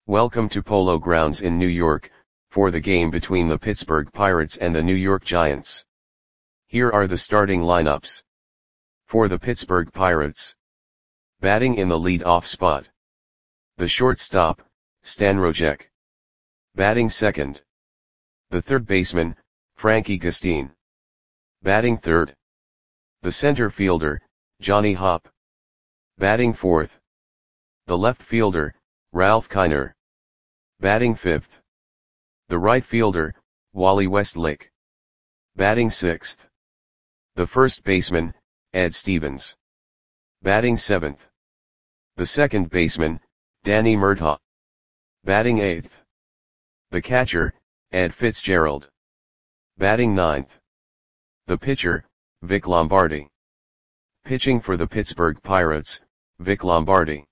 Welcome to Polo Grounds in New York, for the game between the Pittsburgh Pirates and the New York Giants. Here are the starting lineups. For the Pittsburgh Pirates. Batting in the lead-off spot. The shortstop, Stan Rojek. Batting second. The third baseman, Frankie Gustin. Batting third. The center fielder, Johnny Hopp. Batting fourth. The left fielder, Ralph Kiner. Batting fifth. The right fielder, Wally Westlake. Batting sixth. The first baseman, Ed Stevens. Batting seventh. The second baseman, Danny Murtaugh. Batting eighth. The catcher, Ed Fitzgerald. Batting ninth. The pitcher, Vic Lombardi. Pitching for the Pittsburgh Pirates, Vic Lombardi.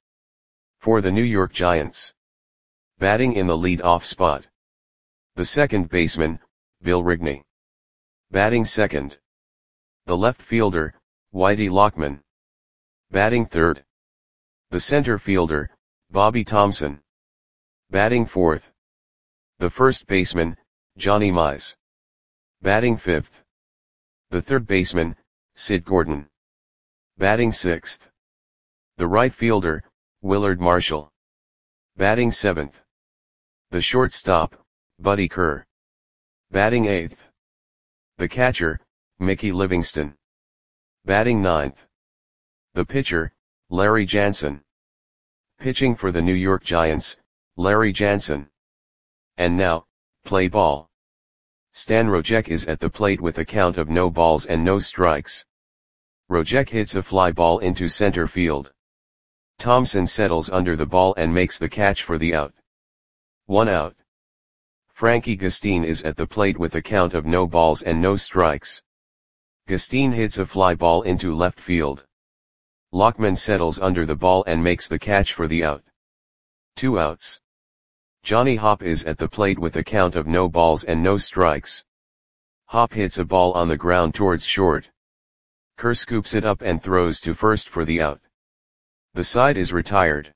For the New York Giants. Batting in the lead-off spot. The second baseman, Bill Rigney. Batting second. The left fielder, Whitey Lockman. Batting third. The center fielder, Bobby Thomson. Batting fourth. The first baseman, Johnny Mize. Batting fifth. The third baseman, Sid Gordon. Batting sixth. The right fielder, Willard Marshall. Batting seventh. The shortstop, Buddy Kerr. Batting eighth. The catcher, Mickey Livingston. Batting ninth. The pitcher, Larry Jansen. Pitching for the New York Giants, Larry Jansen. And now, play ball. Stan Rojek is at the plate with a count of no balls and no strikes. Rojek hits a fly ball into center field. Thomson settles under the ball and makes the catch for the out. 1 out. Frankie Gustin is at the plate with a count of no balls and no strikes. Gustin hits a fly ball into left field. Lockman settles under the ball and makes the catch for the out. 2 outs. Johnny Hopp is at the plate with a count of no balls and no strikes. Hopp hits a ball on the ground towards short. Kerr scoops it up and throws to first for the out. The side is retired.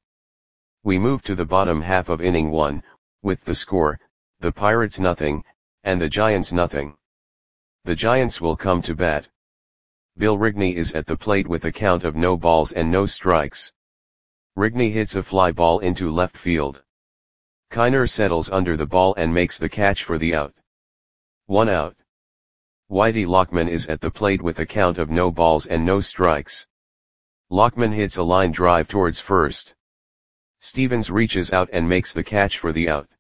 We move to the bottom half of inning 1, with the score, the Pirates nothing, and the Giants nothing. The Giants will come to bat. Bill Rigney is at the plate with a count of no balls and no strikes. Rigney hits a fly ball into left field. Kiner settles under the ball and makes the catch for the out. 1 out. Whitey Lockman is at the plate with a count of no balls and no strikes. Lockman hits a line drive towards first. Stevens reaches out and makes the catch for the out.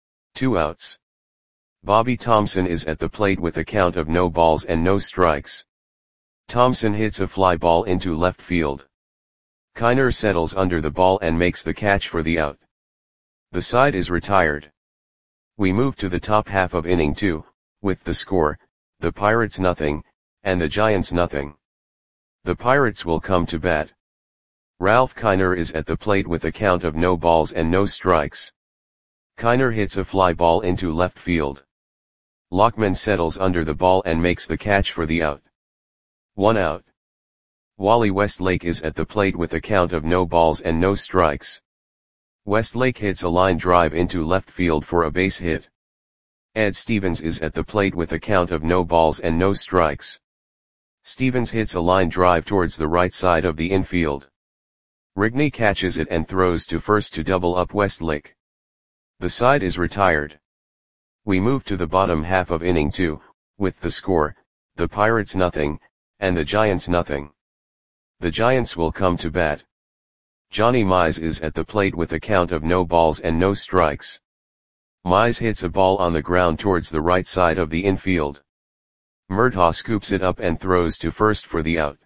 2 outs. Bobby Thomson is at the plate with a count of no balls and no strikes. Thomson hits a fly ball into left field. Kiner settles under the ball and makes the catch for the out. The side is retired. We move to the top half of inning 2, with the score, the Pirates nothing, and the Giants nothing. The Pirates will come to bat. Ralph Kiner is at the plate with a count of no balls and no strikes. Kiner hits a fly ball into left field. Lockman settles under the ball and makes the catch for the out. 1 out. Wally Westlake is at the plate with a count of no balls and no strikes. Westlake hits a line drive into left field for a base hit. Ed Stevens is at the plate with a count of no balls and no strikes. Stevens hits a line drive towards the right side of the infield. Rigney catches it and throws to first to double up Westlake. The side is retired. We move to the bottom half of inning 2, with the score, the Pirates nothing, and the Giants nothing. The Giants will come to bat. Johnny Mize is at the plate with a count of no balls and no strikes. Mize hits a ball on the ground towards the right side of the infield. Murtaugh scoops it up and throws to first for the out.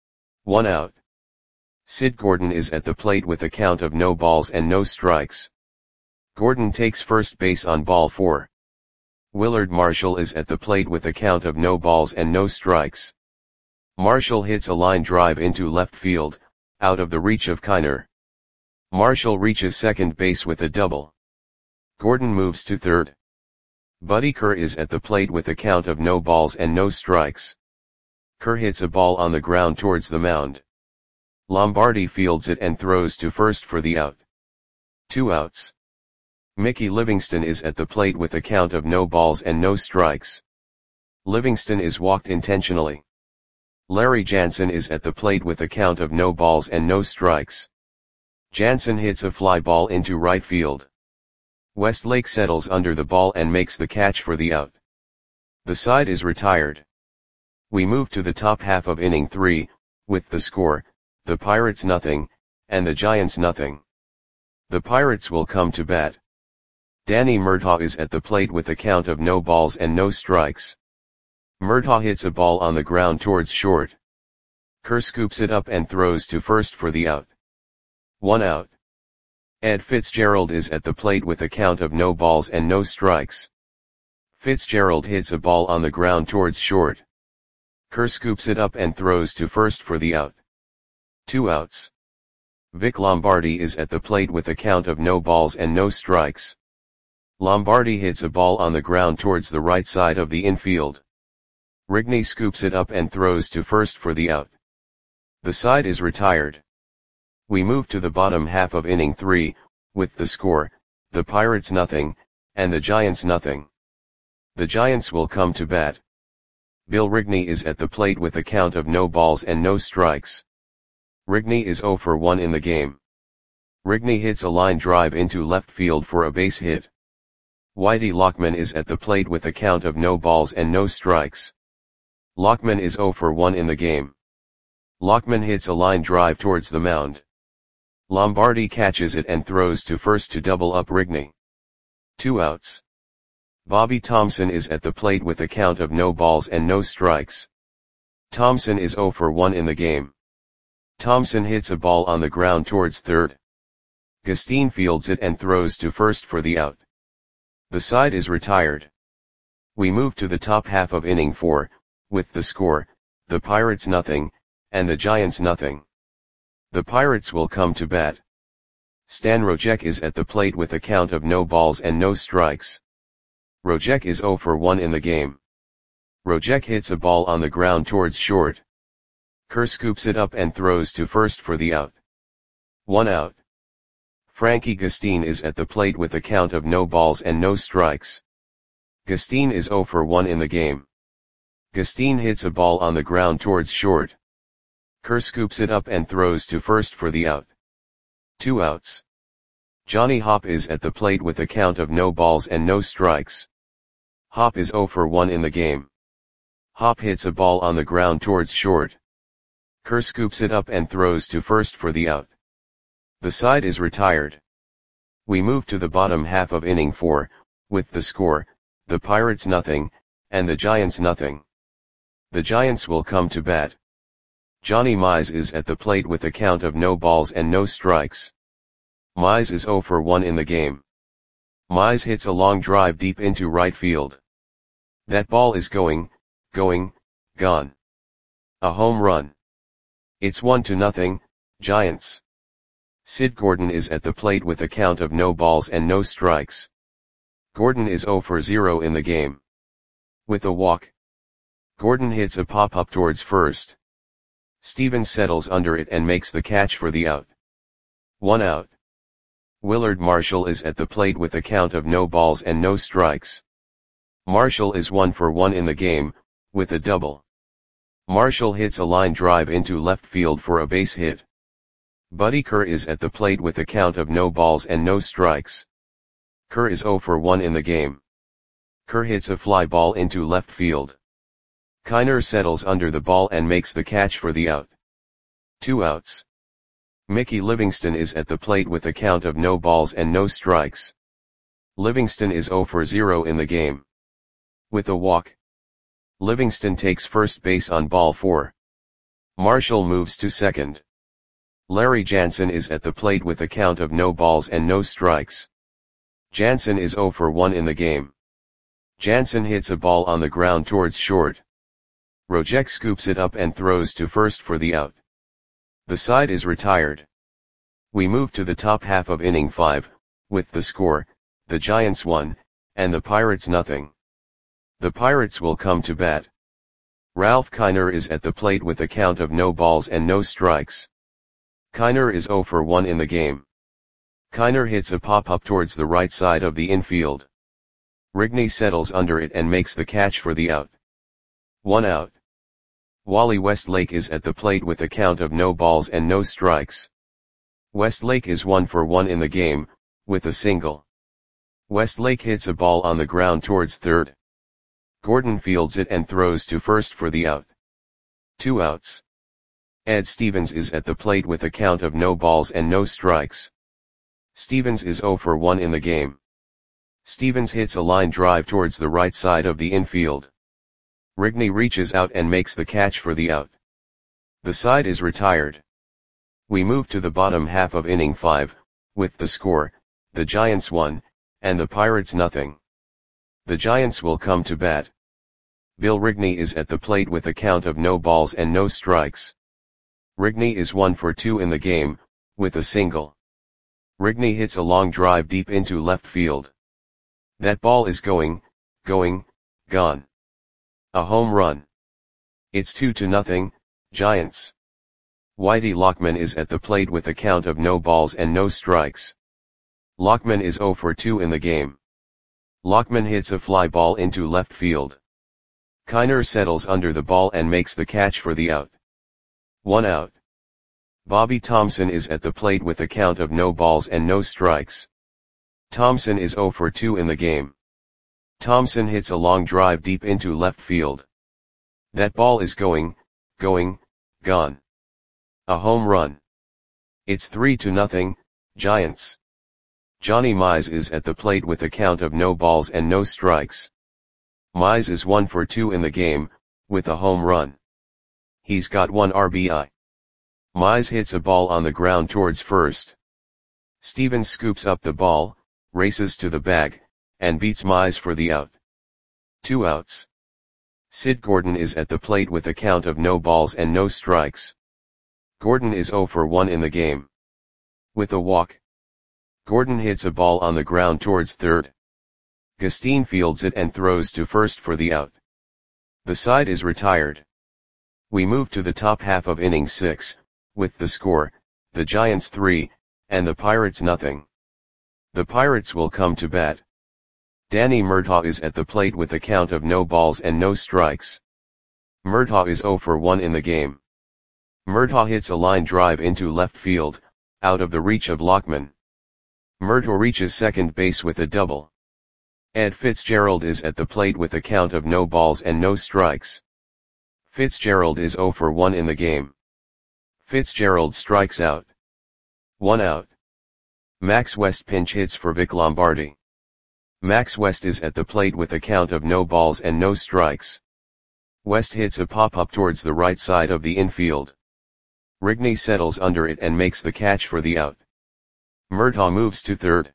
1 out. Sid Gordon is at the plate with a count of no balls and no strikes. Gordon takes first base on ball 4. Willard Marshall is at the plate with a count of no balls and no strikes. Marshall hits a line drive into left field, out of the reach of Kiner. Marshall reaches second base with a double. Gordon moves to third. Buddy Kerr is at the plate with a count of no balls and no strikes. Kerr hits a ball on the ground towards the mound. Lombardi fields it and throws to first for the out. 2 outs. Mickey Livingston is at the plate with a count of no balls and no strikes. Livingston is walked intentionally. Larry Jansen is at the plate with a count of no balls and no strikes. Jansen hits a fly ball into right field. Westlake settles under the ball and makes the catch for the out. The side is retired. We move to the top half of inning 3, with the score, the Pirates nothing, and the Giants nothing. The Pirates will come to bat. Danny Murtaugh is at the plate with a count of no balls and no strikes. Murtaugh hits a ball on the ground towards short. Kerr scoops it up and throws to first for the out. 1 out. Ed Fitzgerald is at the plate with a count of no balls and no strikes. Fitzgerald hits a ball on the ground towards short. Kerr scoops it up and throws to first for the out. 2 outs. Vic Lombardi is at the plate with a count of no balls and no strikes. Lombardi hits a ball on the ground towards the right side of the infield. Rigney scoops it up and throws to first for the out. The side is retired. We move to the bottom half of inning 3, with the score, the Pirates nothing, and the Giants nothing. The Giants will come to bat. Bill Rigney is at the plate with a count of no balls and no strikes. Rigney is 0 for 1 in the game. Rigney hits a line drive into left field for a base hit. Whitey Lockman is at the plate with a count of no balls and no strikes. Lockman is 0 for 1 in the game. Lockman hits a line drive towards the mound. Lombardi catches it and throws to first to double up Rigney. 2 outs. Bobby Thompson is at the plate with a count of no balls and no strikes. Thompson is 0 for 1 in the game. Thompson hits a ball on the ground towards third. Gustine fields it and throws to first for the out. The side is retired. We move to the top half of inning 4, with the score, the Pirates nothing, and the Giants nothing. The Pirates will come to bat. Stan Rojek is at the plate with a count of no balls and no strikes. Rojek is 0 for 1 in the game. Rojek hits a ball on the ground towards short. Kerr scoops it up and throws to first for the out. 1 out. Frankie Gustine is at the plate with a count of no balls and no strikes. Gustine is 0 for 1 in the game. Gustine hits a ball on the ground towards short. Kerr scoops it up and throws to first for the out. 2 outs. Johnny Hopp is at the plate with a count of no balls and no strikes. Hopp is 0 for 1 in the game. Hopp hits a ball on the ground towards short. Kerr scoops it up and throws to first for the out. The side is retired. We move to the bottom half of inning 4, with the score, the Pirates nothing, and the Giants nothing. The Giants will come to bat. Johnny Mize is at the plate with a count of no balls and no strikes. Mize is 0 for 1 in the game. Mize hits a long drive deep into right field. That ball is gone. A home run. It's 1-0, Giants. Sid Gordon is at the plate with a count of no balls and no strikes. Gordon is 0 for 0 in the game. With a walk. Gordon hits a pop-up towards first. Stevens settles under it and makes the catch for the out. 1 out. Willard Marshall is at the plate with a count of no balls and no strikes. Marshall is 1 for 1 in the game, with a double. Marshall hits a line drive into left field for a base hit. Buddy Kerr is at the plate with a count of no balls and no strikes. Kerr is 0 for 1 in the game. Kerr hits a fly ball into left field. Kiner settles under the ball and makes the catch for the out. 2 outs. Mickey Livingston is at the plate with a count of no balls and no strikes. Livingston is 0 for 0 in the game. With a walk. Livingston takes first base on ball 4. Marshall moves to second. Larry Jansen is at the plate with a count of no balls and no strikes. Jansen is 0 for 1 in the game. Jansen hits a ball on the ground towards short. Rojek scoops it up and throws to first for the out. The side is retired. We move to the top half of inning 5, with the score, the Giants 1, and the Pirates nothing. The Pirates will come to bat. Ralph Kiner is at the plate with a count of no balls and no strikes. Kiner is 0 for 1 in the game. Kiner hits a pop-up towards the right side of the infield. Rigney settles under it and makes the catch for the out. 1 out. Wally Westlake is at the plate with a count of no balls and no strikes. Westlake is 1 for 1 in the game, with a single. Westlake hits a ball on the ground towards third. Gordon fields it and throws to first for the out. 2 outs. Ed Stevens is at the plate with a count of no balls and no strikes. Stevens is 0 for 1 in the game. Stevens hits a line drive towards the right side of the infield. Rigney reaches out and makes the catch for the out. The side is retired. We move to the bottom half of inning 5, with the score, the Giants 1, and the Pirates nothing. The Giants will come to bat. Bill Rigney is at the plate with a count of no balls and no strikes. Rigney is 1 for 2 in the game, with a single. Rigney hits a long drive deep into left field. That ball is going, gone. A home run. It's 2-0, Giants. Whitey Lockman is at the plate with a count of no balls and no strikes. Lockman is 0 for 2 in the game. Lockman hits a fly ball into left field. Kiner settles under the ball and makes the catch for the out. 1 out. Bobby Thomson is at the plate with a count of no balls and no strikes. Thomson is 0 for 2 in the game. Thomson hits a long drive deep into left field. That ball is going, gone. A home run. It's 3-0, Giants. Johnny Mize is at the plate with a count of no balls and no strikes. Mize is 1 for 2 in the game, with a home run. He's got 1 RBI. Mize hits a ball on the ground towards first. Stevens scoops up the ball, races to the bag, and beats Mize for the out. 2 outs. Sid Gordon is at the plate with a count of no balls and no strikes. Gordon is 0 for 1 in the game. With a walk. Gordon hits a ball on the ground towards third. Gustine fields it and throws to first for the out. The side is retired. We move to the top half of inning 6, with the score, the Giants 3, and the Pirates nothing. The Pirates will come to bat. Danny Murtaugh is at the plate with a count of no balls and no strikes. Murtaugh is 0 for 1 in the game. Murtaugh hits a line drive into left field, out of the reach of Lockman. Murtaugh reaches second base with a double. Ed Fitzgerald is at the plate with a count of no balls and no strikes. Fitzgerald is 0 for 1 in the game. Fitzgerald strikes out. 1 out. Max West pinch hits for Vic Lombardi. Max West is at the plate with a count of no balls and no strikes. West hits a pop-up towards the right side of the infield. Rigney settles under it and makes the catch for the out. Murtaugh moves to third.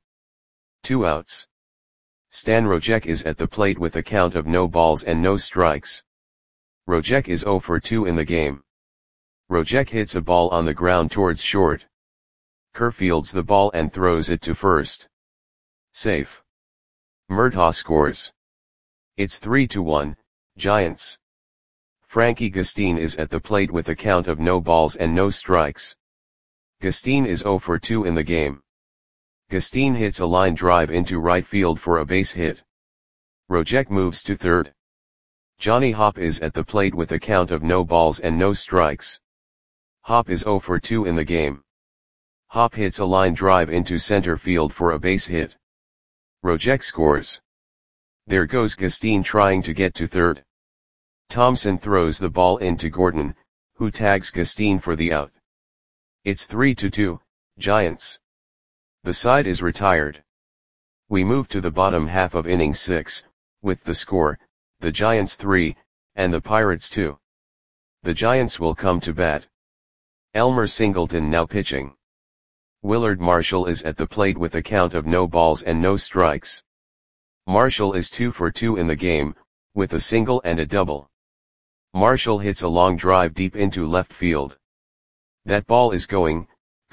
2 outs. Stan Rojek is at the plate with a count of no balls and no strikes. Rojek is 0 for 2 in the game. Rojek hits a ball on the ground towards short. Kerr fields the ball and throws it to first. Safe. Murtaugh scores. It's 3-1, Giants. Frankie Gustine is at the plate with a count of no balls and no strikes. Gustine is 0 for 2 in the game. Gustine hits a line drive into right field for a base hit. Rojek moves to third. Johnny Hopp is at the plate with a count of no balls and no strikes. Hopp is 0 for 2 in the game. Hopp hits a line drive into center field for a base hit. Rojek scores. There goes Gustine trying to get to third. Thompson throws the ball into Gordon, who tags Gustine for the out. It's 3-2, Giants. The side is retired. We move to the bottom half of inning 6, with the score, the Giants 3, and the Pirates 2. The Giants will come to bat. Elmer Singleton now pitching. Willard Marshall is at the plate with a count of no balls and no strikes. Marshall is 2 for 2 in the game, with a single and a double. Marshall hits a long drive deep into left field. That ball is going,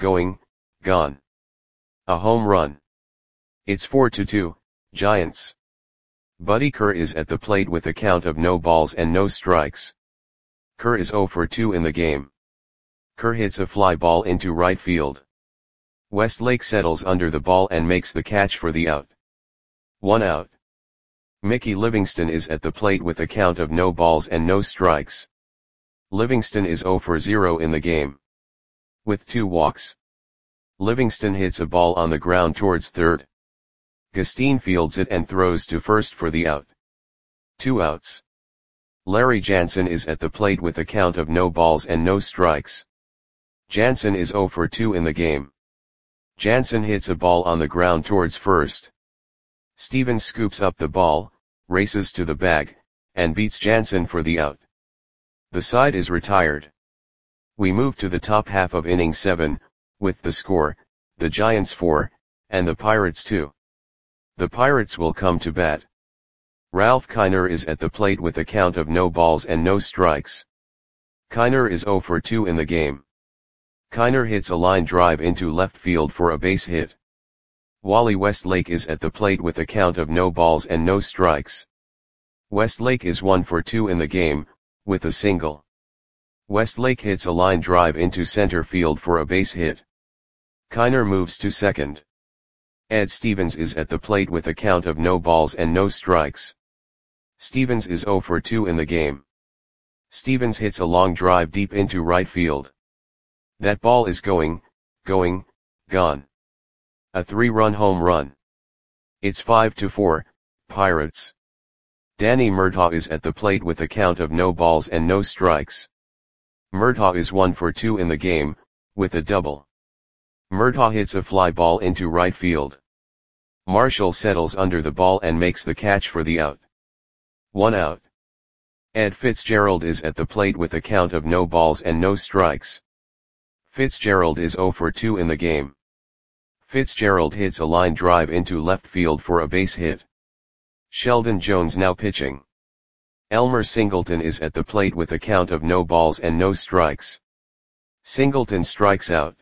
gone. A home run. It's 4-2, Giants. Buddy Kerr is at the plate with a count of no balls and no strikes. Kerr is 0 for 2 in the game. Kerr hits a fly ball into right field. Westlake settles under the ball and makes the catch for the out. 1 out. Mickey Livingston is at the plate with a count of no balls and no strikes. Livingston is 0 for 0 in the game. With 2 walks. Livingston hits a ball on the ground towards third. Gustine fields it and throws to first for the out. 2 outs. Larry Jansen is at the plate with a count of no balls and no strikes. Jansen is 0 for 2 in the game. Jansen hits a ball on the ground towards first. Stevens scoops up the ball, races to the bag, and beats Jansen for the out. The side is retired. We move to the top half of inning 7, with the score, the Giants 4, and the Pirates 2. The Pirates will come to bat. Ralph Kiner is at the plate with a count of no balls and no strikes. Kiner is 0 for 2 in the game. Kiner hits a line drive into left field for a base hit. Wally Westlake is at the plate with a count of no balls and no strikes. Westlake is 1 for 2 in the game, with a single. Westlake hits a line drive into center field for a base hit. Kiner moves to second. Ed Stevens is at the plate with a count of no balls and no strikes. Stevens is 0 for 2 in the game. Stevens hits a long drive deep into right field. That ball is gone. A 3-run home run. It's 5-4, Pirates. Danny Murtaugh is at the plate with a count of no balls and no strikes. Murtaugh is 1 for 2 in the game, with a double. Murtaugh hits a fly ball into right field. Marshall settles under the ball and makes the catch for the out. 1 out. Ed Fitzgerald is at the plate with a count of no balls and no strikes. Fitzgerald is 0 for 2 in the game. Fitzgerald hits a line drive into left field for a base hit. Sheldon Jones now pitching. Elmer Singleton is at the plate with a count of no balls and no strikes. Singleton strikes out.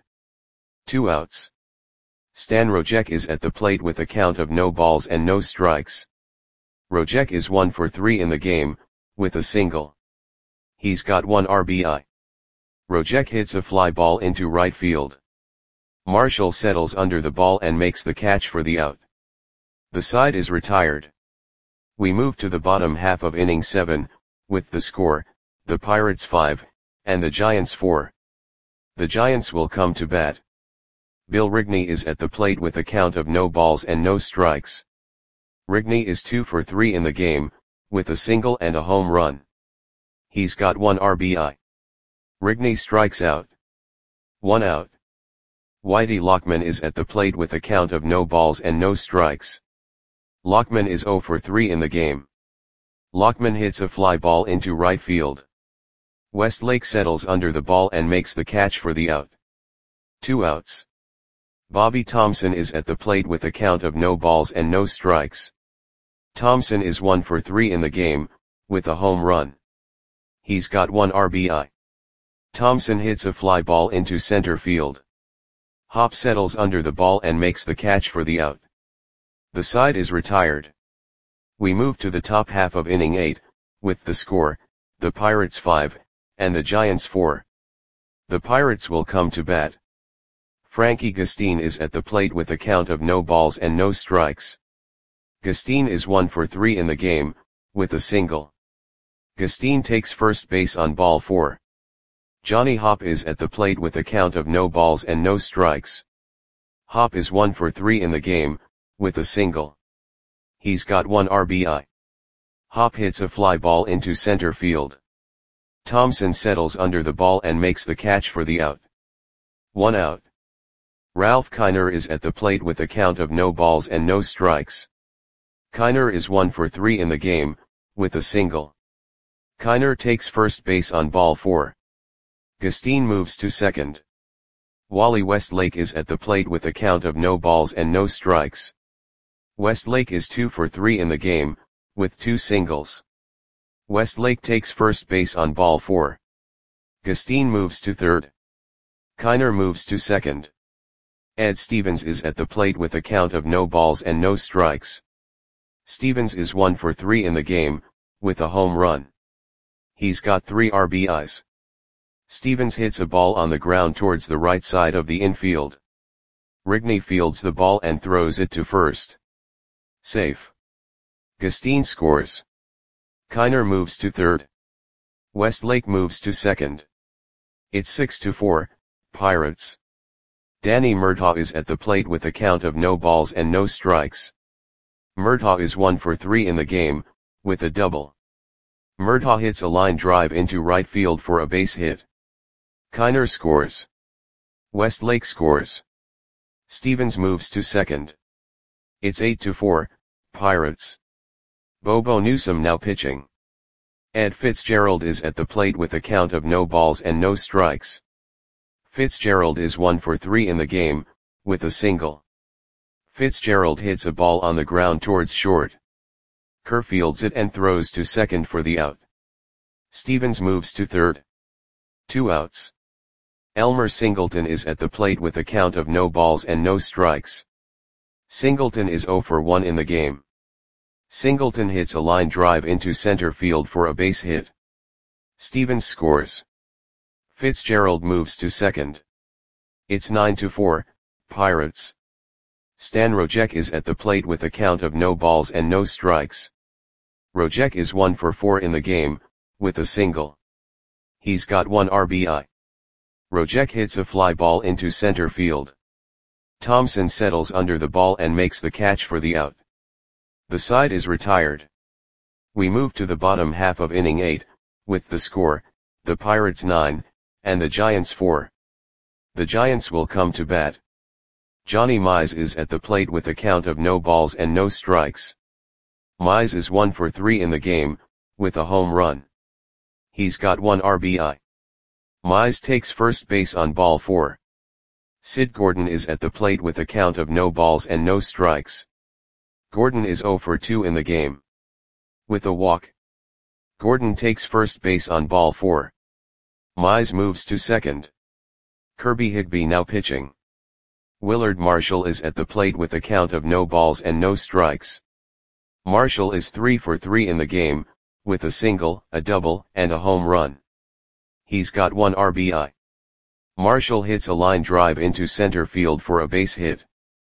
2 outs. Stan Rojek is at the plate with a count of no balls and no strikes. Rojek is 1 for 3 in the game, with a single. He's got 1 RBI. Rojek hits a fly ball into right field. Marshall settles under the ball and makes the catch for the out. The side is retired. We move to the bottom half of inning 7, with the score, the Pirates 5, and the Giants 4. The Giants will come to bat. Bill Rigney is at the plate with a count of no balls and no strikes. Rigney is 2 for 3 in the game, with a single and a home run. He's got 1 RBI. Rigney strikes out. 1 out. Whitey Lockman is at the plate with a count of no balls and no strikes. Lockman is 0 for 3 in the game. Lockman hits a fly ball into right field. Westlake settles under the ball and makes the catch for the out. 2 outs. Bobby Thompson is at the plate with a count of no balls and no strikes. Thompson is 1 for 3 in the game, with a home run. He's got 1 RBI. Thompson hits a fly ball into center field. Hop settles under the ball and makes the catch for the out. The side is retired. We move to the top half of inning 8, with the score, the Pirates 5, and the Giants 4. The Pirates will come to bat. Frankie Gustine is at the plate with a count of no balls and no strikes. Gustine is 1 for 3 in the game, with a single. Gustine takes first base on ball 4. Johnny Hop is at the plate with a count of no balls and no strikes. Hop is 1 for 3 in the game, with a single. He's got 1 RBI. Hop hits a fly ball into center field. Thompson settles under the ball and makes the catch for the out. 1 out. Ralph Kiner is at the plate with a count of no balls and no strikes. Kiner is 1 for 3 in the game, with a single. Kiner takes first base on ball 4. Gustine moves to second. Wally Westlake is at the plate with a count of no balls and no strikes. Westlake is 2 for 3 in the game, with 2 singles. Westlake takes first base on ball 4. Gustine moves to third. Kiner moves to second. Ed Stevens is at the plate with a count of no balls and no strikes. Stevens is 1 for 3 in the game, with a home run. He's got 3 RBIs. Stevens hits a ball on the ground towards the right side of the infield. Rigney fields the ball and throws it to first. Safe. Gustine scores. Kiner moves to third. Westlake moves to second. It's 6-4, Pirates. Danny Murtaugh is at the plate with a count of no balls and no strikes. Murtaugh is 1 for 3 in the game, with a double. Murtaugh hits a line drive into right field for a base hit. Kiner scores. Westlake scores. Stevens moves to second. It's 8-4, Pirates. Bobo Newsom now pitching. Ed Fitzgerald is at the plate with a count of no balls and no strikes. Fitzgerald is 1 for 3 in the game, with a single. Fitzgerald hits a ball on the ground towards short. Kerr fields it and throws to second for the out. Stevens moves to third. 2 outs. Elmer Singleton is at the plate with a count of no balls and no strikes. Singleton is 0 for 1 in the game. Singleton hits a line drive into center field for a base hit. Stevens scores. Fitzgerald moves to second. It's 9-4, Pirates. Stan Rojek is at the plate with a count of no balls and no strikes. Rojek is 1 for 4 in the game, with a single. He's got 1 RBI. Rojek hits a fly ball into center field. Thompson settles under the ball and makes the catch for the out. The side is retired. We move to the bottom half of inning 8, with the score, the Pirates 9, and the Giants 4. The Giants will come to bat. Johnny Mize is at the plate with a count of no balls and no strikes. Mize is 1 for 3 in the game, with a home run. He's got 1 RBI. Mize takes first base on ball 4. Sid Gordon is at the plate with a count of no balls and no strikes. Gordon is 0 for 2 in the game. With a walk. Gordon takes first base on ball 4. Mize moves to second. Kirby Higbee now pitching. Willard Marshall is at the plate with a count of no balls and no strikes. Marshall is 3 for 3 in the game, with a single, a double, and a home run. He's got 1 RBI. Marshall hits a line drive into center field for a base hit.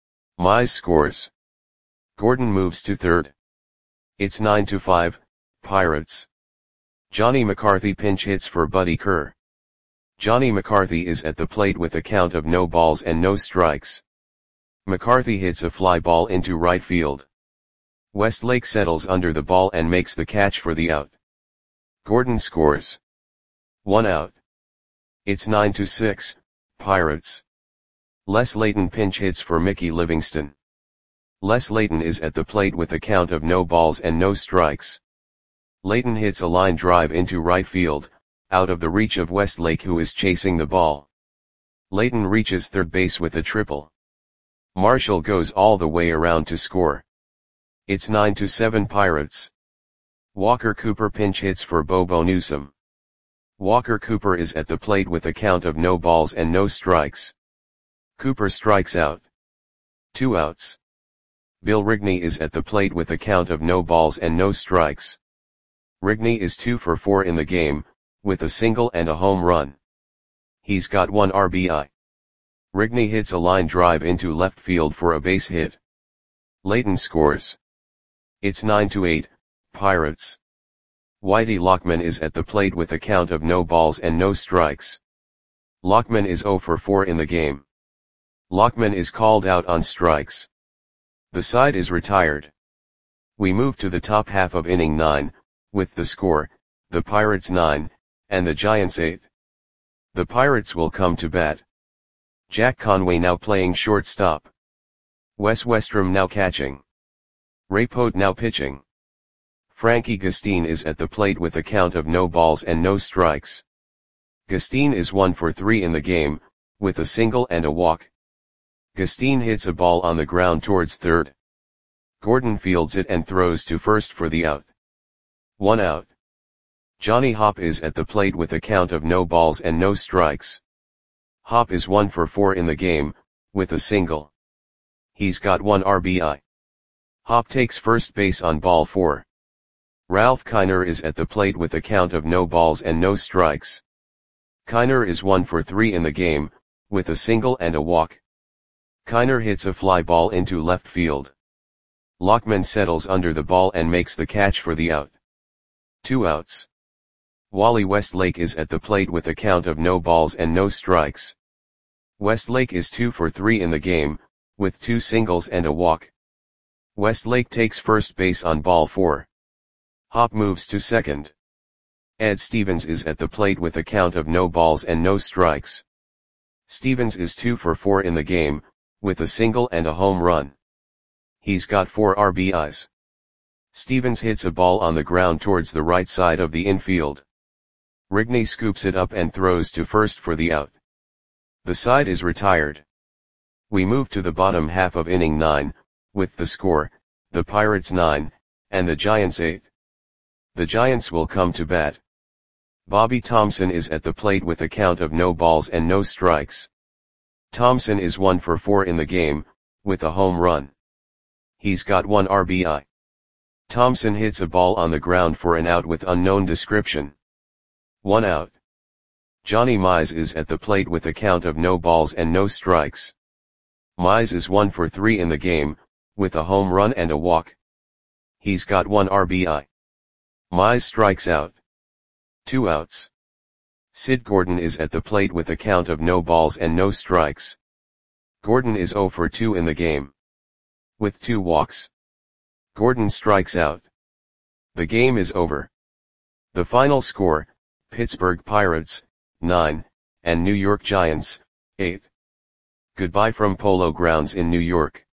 Mize scores. Gordon moves to third. It's 9-5, Pirates. Johnny McCarthy pinch hits for Buddy Kerr. Johnny McCarthy is at the plate with a count of no balls and no strikes. McCarthy hits a fly ball into right field. Westlake settles under the ball and makes the catch for the out. Gordon scores. 1 out. It's 9-6, Pirates. Les Layton pinch hits for Mickey Livingston. Les Layton is at the plate with a count of no balls and no strikes. Layton hits a line drive into right field, out of the reach of Westlake, who is chasing the ball. Layton reaches third base with a triple. Marshall goes all the way around to score. It's 9-7 Pirates. Walker Cooper pinch hits for Bobo Newsom. Walker Cooper is at the plate with a count of no balls and no strikes. Cooper strikes out. 2 outs. Bill Rigney is at the plate with a count of no balls and no strikes. Rigney is 2 for 4 in the game, with a single and a home run. He's got 1 RBI. Rigney hits a line drive into left field for a base hit. Layton scores. It's 9-8, Pirates. Whitey Lockman is at the plate with a count of no balls and no strikes. Lockman is 0 for 4 in the game. Lockman is called out on strikes. The side is retired. We move to the top half of inning 9, with the score, the Pirates 9, and the Giants 8. The Pirates will come to bat. Jack Conway now playing shortstop. Wes Westrom now catching. Ray Pote now pitching. Frankie Gustine is at the plate with a count of no balls and no strikes. Gustine is 1 for 3 in the game, with a single and a walk. Gustine hits a ball on the ground towards third. Gordon fields it and throws to first for the out. 1 out. Johnny Hopp is at the plate with a count of no balls and no strikes. Hopp is 1 for 4 in the game, with a single. He's got 1 RBI. Hopp takes first base on ball 4. Ralph Kiner is at the plate with a count of no balls and no strikes. Kiner is 1 for 3 in the game, with a single and a walk. Kiner hits a fly ball into left field. Lockman settles under the ball and makes the catch for the out. 2 outs. Wally Westlake is at the plate with a count of no balls and no strikes. Westlake is 2 for 3 in the game, with 2 singles and a walk. Westlake takes first base on ball 4. Hop moves to second. Ed Stevens is at the plate with a count of no balls and no strikes. Stevens is 2 for 4 in the game, with a single and a home run. He's got 4 RBIs. Stevens hits a ball on the ground towards the right side of the infield. Rigney scoops it up and throws to first for the out. The side is retired. We move to the bottom half of inning 9, with the score, the Pirates 9, and the Giants 8. The Giants will come to bat. Bobby Thomson is at the plate with a count of no balls and no strikes. Thomson is 1 for 4 in the game, with a home run. He's got 1 RBI. Thomson hits a ball on the ground for an out with unknown description. 1 out. Johnny Mize is at the plate with a count of no balls and no strikes. Mize is 1 for 3 in the game, with a home run and a walk. He's got 1 RBI. Mize strikes out. 2 outs. Sid Gordon is at the plate with a count of no balls and no strikes. Gordon is 0 for 2 in the game, with 2 walks. Gordon strikes out. The game is over. The final score, Pittsburgh Pirates, 9, and New York Giants, 8. Goodbye from Polo Grounds in New York.